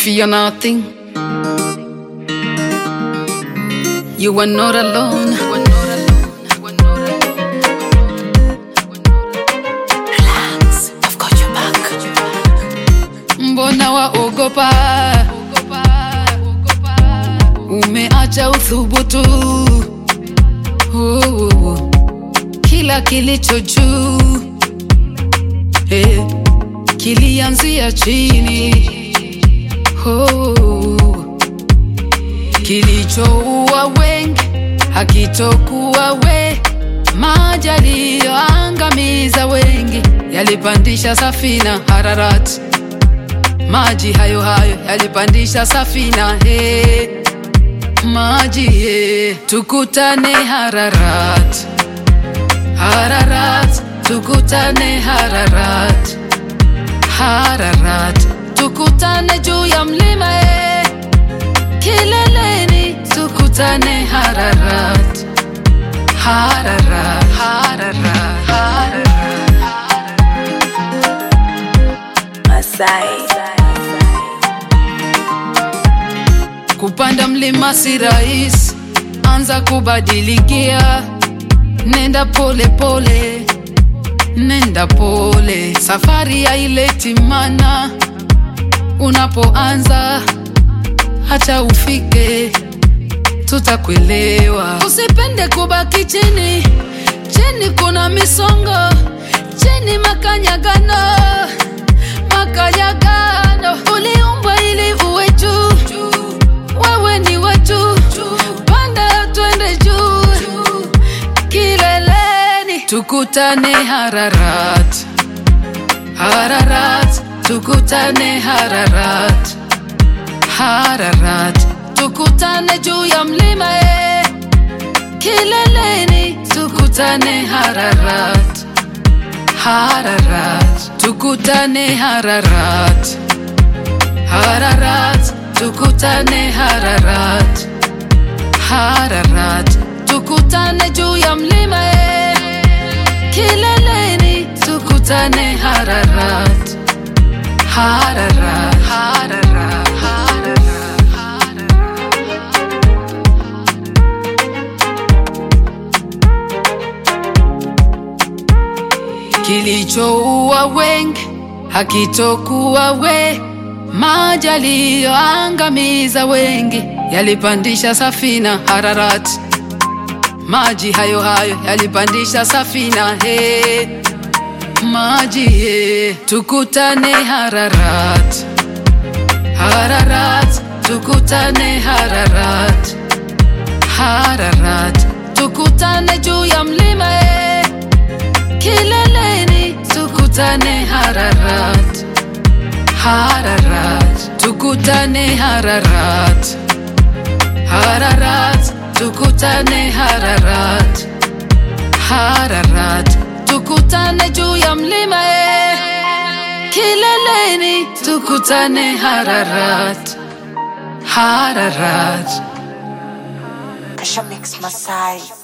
Fear nothing. You are not alone. Relax, I've got your back. Mbona waogopa? Umeacha uthubutu. Kila kilicho juu kilianzia chini. Kilichoua wengi hakitokuwa we. Maji yaliyoangamiza wengi yalipandisha safina Hararat. Maji hayo yalipandisha safina maji tukutane Hararat. Hararat tukutane Hararat. Hararat tukutane juu ya mlima kileleni tukutane Hararat. Hararat, Hararat, Hararat. Masai. Kupanda mlima si rahisi, anza kubadilikia. Nenda pole pole, nenda pole. Safari haileti maana unapoanza, hata ufike tutakuelewa. Usipende kubaki chini, chini kuna misongo, chini makanyagano, makanyagano. Uliumbwa ili uwe juu, wewe ni wa juu. Panda twende juu, kileleni tukutane Hararat. Hararat tukutane Hararat. Hararat tukutane juu ya mlima kileleni tukutane Hararat. Hararat tukutane Hararat. Hararat tukutane Hararat. Hararat tukutane juu ya mlima kileleni tukutane Hararat. Hararat, Hararat, Hararat. Kilichoua wengi hakitokuwa we. Maji yaliyoangamiza wengi yalipandisha safina Hararat. Maji hayo yalipandisha safina maji tukutane Hararat. Hararat tukutane Hararat. Hararat tukutane juu ya mlima kileleni tukutane Hararat. Hararat tukutane Hararat. Hararat tukutane Hararat. Hararat tukutane juu ya mlima kileleni tukutane Hararat. Hararat. Kasha Mix Masai.